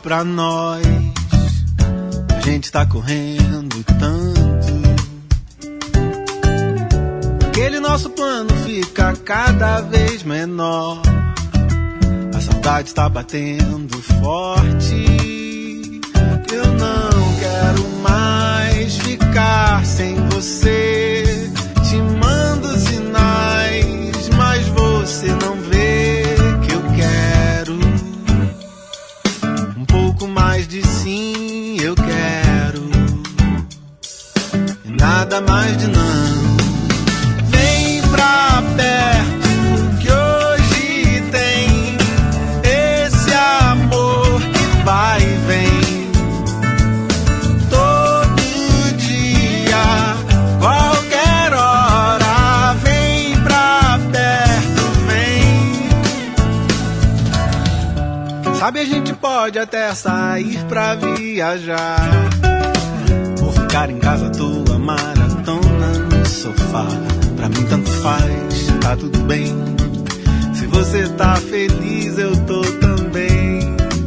pra nós. A gente tá correndo tanto. Aquele nosso plano fica cada vez menor. A saudade tá batendo forte. Eu não quero mais ficar sem você. Te mando sinais, mas você não vê que eu quero um pouco mais de sim, eu quero e nada mais de não. Vem pra perto que hoje tem esse amor que vai e vem todo dia, qualquer hora. Vem pra perto, vem. Quem sabe a gente pode até sair pra viajar, ou ficar em casa à toa, maratona no sofá. Pra mim tanto faz, tá tudo bem. Se você tá feliz, eu tô também.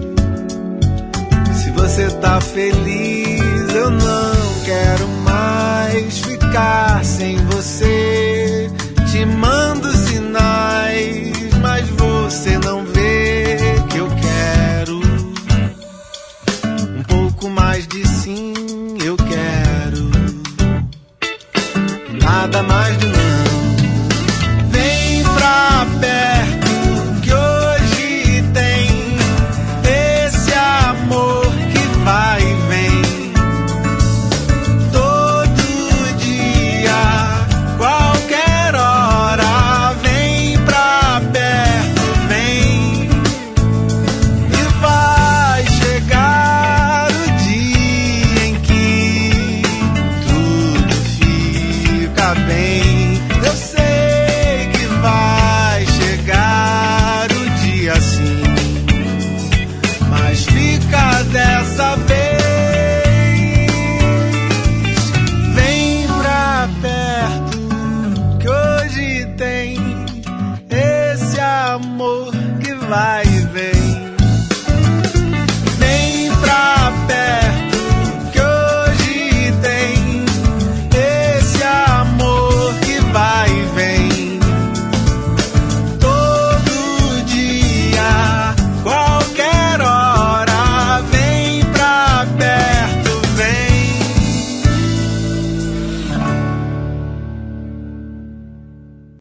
Se você tá feliz, eu não quero mais ficar sem você. Te mando